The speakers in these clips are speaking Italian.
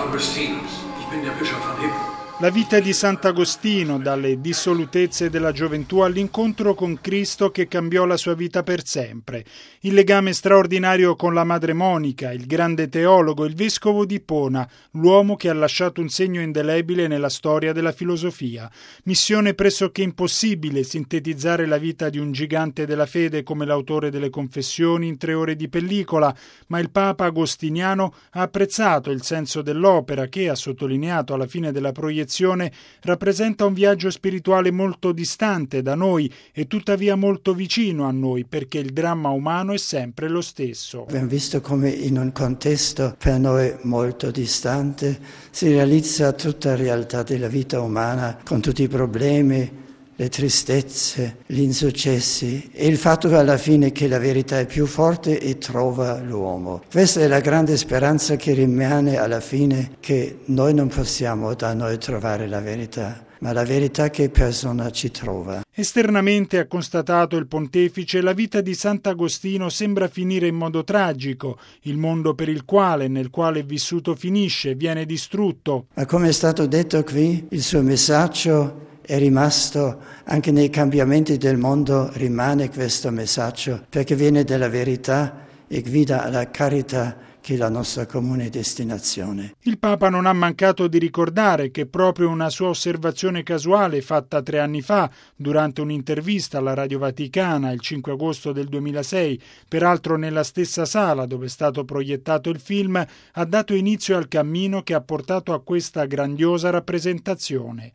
Augustinus. Ich bin der Bischof von Hippo. La vita di Sant'Agostino, dalle dissolutezze della gioventù all'incontro con Cristo che cambiò la sua vita per sempre. Il legame straordinario con la madre Monica, il grande teologo, il vescovo di Ippona, l'uomo che ha lasciato un segno indelebile nella storia della filosofia. Missione pressoché impossibile sintetizzare la vita di un gigante della fede come l'autore delle Confessioni in 3 ore di pellicola, ma il Papa Agostiniano ha apprezzato il senso dell'opera che, ha sottolineato alla fine della proiezione, rappresenta un viaggio spirituale molto distante da noi e tuttavia molto vicino a noi, perché il dramma umano è sempre lo stesso. Abbiamo visto come in un contesto per noi molto distante si realizza tutta la realtà della vita umana con tutti i problemi, le tristezze, gli insuccessi e il fatto alla fine che la verità è più forte e trova l'uomo. Questa è la grande speranza che rimane alla fine, che noi non possiamo da noi trovare la verità, ma la verità che persona ci trova. Esternamente, ha constatato il pontefice, la vita di Sant'Agostino sembra finire in modo tragico. Il mondo per il quale, nel quale è vissuto finisce, viene distrutto. Ma come è stato detto qui, il suo messaggio è rimasto, anche nei cambiamenti del mondo rimane questo messaggio, perché viene dalla verità e guida alla carità, che è la nostra comune destinazione. Il Papa non ha mancato di ricordare che proprio una sua osservazione casuale fatta 3 anni fa, durante un'intervista alla Radio Vaticana il 5 agosto del 2006, peraltro nella stessa sala dove è stato proiettato il film, ha dato inizio al cammino che ha portato a questa grandiosa rappresentazione.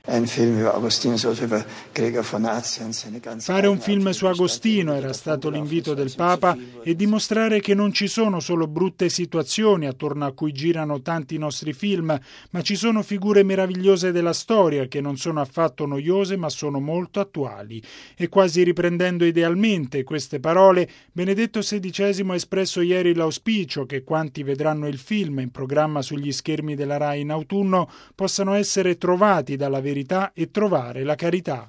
Fare un film su Agostino era stato l'invito del Papa, e dimostrare che non ci sono solo brutte situazioni attorno a cui girano tanti nostri film, ma ci sono figure meravigliose della storia che non sono affatto noiose ma sono molto attuali. E quasi riprendendo idealmente queste parole, Benedetto XVI ha espresso ieri l'auspicio che quanti vedranno il film in programma sugli schermi della RAI in autunno possano essere trovati dalla verità e trovare la carità.